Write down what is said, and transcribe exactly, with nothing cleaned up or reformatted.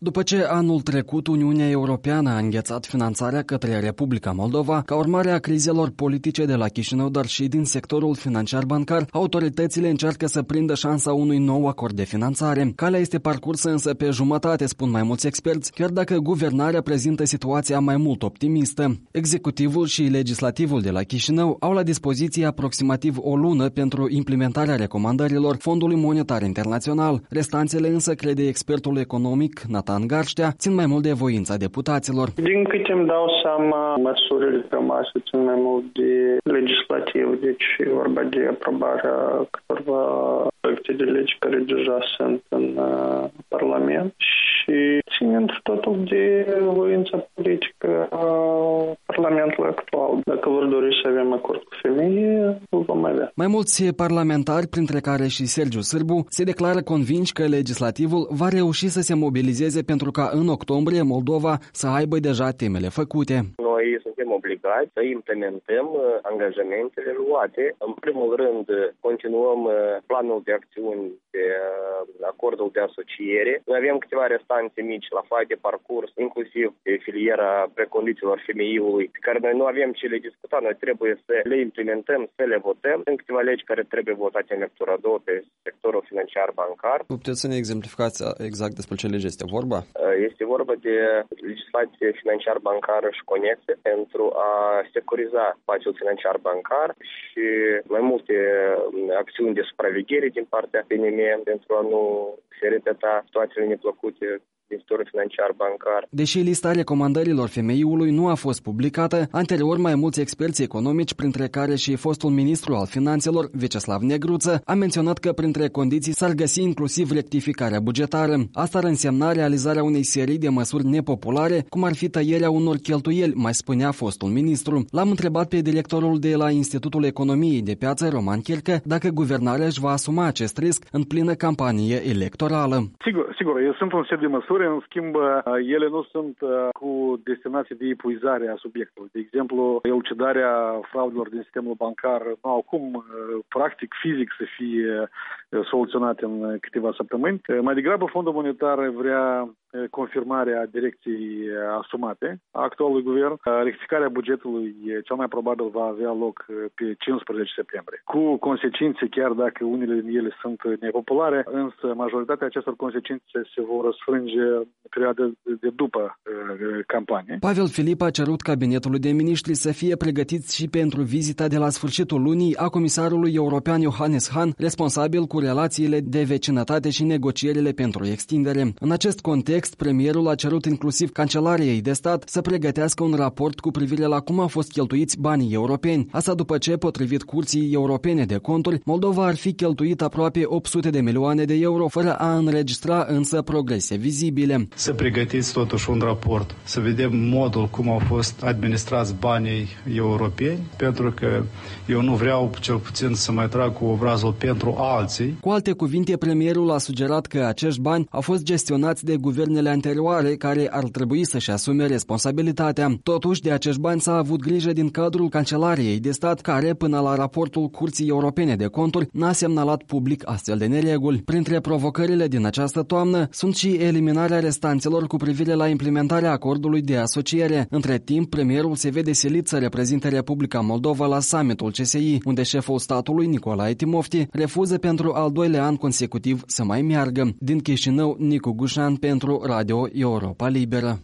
După ce anul trecut Uniunea Europeană a înghețat finanțarea către Republica Moldova, ca urmare a crizelor politice de la Chișinău, dar și din sectorul financiar-bancar, autoritățile încearcă să prindă șansa unui nou acord de finanțare. Calea este parcursă însă pe jumătate, spun mai mulți experți, chiar dacă guvernarea prezintă situația mai mult optimistă. Executivul și legislativul de la Chișinău au la dispoziție aproximativ o lună pentru implementarea recomandărilor Fondului Monetar Internațional. Restanțele însă, crede expertul economic Nathan Garștea, țin mai mult de voința deputaților. Din câte îmi dau seama, măsurile pe masă țin mai mult de legislativ, deci e vorba de aprobarea câtorva proiecte de legi care deja sunt în uh, Parlament și ținând totul de voința politică a Parlamentului actual. Dacă vor dori să avem acord cu femeie, îl vom avea. Mai mulți parlamentari, printre care și Sergiu Sârbu, se declară convinși că legislativul va reuși să se mobilizeze pentru ca în octombrie Moldova să aibă deja temele făcute. Noi suntem obligați să implementăm angajamentele luate. În primul rând, continuăm planul de acțiuni de acordul de asociere. Noi avem câteva restanțe mici la foaia de parcurs, inclusiv de filiera precondițiilor femeiului, pe care noi nu avem ce le discuta. Noi trebuie să le implementăm, să le votăm. Sunt câteva legi care trebuie votate în lectura a doua pe sectorul financiar-bancar. Puteți să ne exemplificați exact despre ce lege este vorba? Este vorba de legislație financiar-bancară și conexe pentru a securiza spațiul financiar-bancar și mai multe acțiuni de supraveghere din partea P N M pentru a nu se repeta situațiile neplăcute din sectorul financiar-bancar. Deși lista recomandărilor femeiului nu a fost publicată, anterior mai mulți experți economici, printre care și fostul ministru al finanțelor, Vyacheslav Negruță, a menționat că printre condiții s-ar găsi inclusiv rectificarea bugetară. Asta ar însemna realizarea unei serii de măsuri nepopulare, cum ar fi tăierea unor cheltuieli, mai spunea fostul ministru. L-am întrebat pe directorul de la Institutul Economiei de Piață, Roman Chircă, dacă guvernarea își va asuma acest risc în plină campanie electorală. Sigur, sigur, sunt un set de măsuri. În schimb, ele nu sunt cu destinație de epuizare a subiectului. De exemplu, elucidarea fraudelor din sistemul bancar nu au cum, practic, fizic, să fie soluționate în câteva săptămâni. Mai degrabă, Fondul Monetar vrea confirmarea direcției asumate a actualului guvern. Rectificarea bugetului cel mai probabil va avea loc pe cincisprezece septembrie. Cu consecințe, chiar dacă unele din ele sunt nepopulare, însă majoritatea acestor consecințe se vor răsfrânge în perioada de după campanie. Pavel Filip a cerut cabinetului de miniștri să fie pregătiți și pentru vizita de la sfârșitul lunii a comisarului european Johannes Hahn, responsabil cu relațiile de vecinătate și negocierile pentru extindere. În acest context, premierul a cerut inclusiv Cancelariei de Stat să pregătească un raport cu privire la cum au fost cheltuiți banii europeni. Asta după ce, potrivit Curții Europene de Conturi, Moldova ar fi cheltuit aproape opt sute de milioane de euro, fără a înregistra însă progrese vizibile. Să pregătiți totuși un raport, să vedem modul cum au fost administrați banii europeni, pentru că eu nu vreau cel puțin să mai trag cu obrazul pentru alții. Cu alte cuvinte, premierul a sugerat că acești bani au fost gestionați de guvernele anterioare, care ar trebui să-și asume responsabilitatea. Totuși, de acești bani s-a avut grijă din cadrul Cancelariei de Stat, care, până la raportul Curții Europene de Conturi, n-a semnalat public astfel de nereguli. Printre provocările din această toamnă sunt și eliminarea restanțelor cu privire la implementarea acordului de asociere. Între timp, premierul se vede silit să reprezinte Republica Moldova la summitul C S I, unde șeful statului, Nicolae Timofti, refuză pentru al doilea an consecutiv să mai meargă. Din Chișinău, Nicu Gușan pentru Radio Europa Liberă.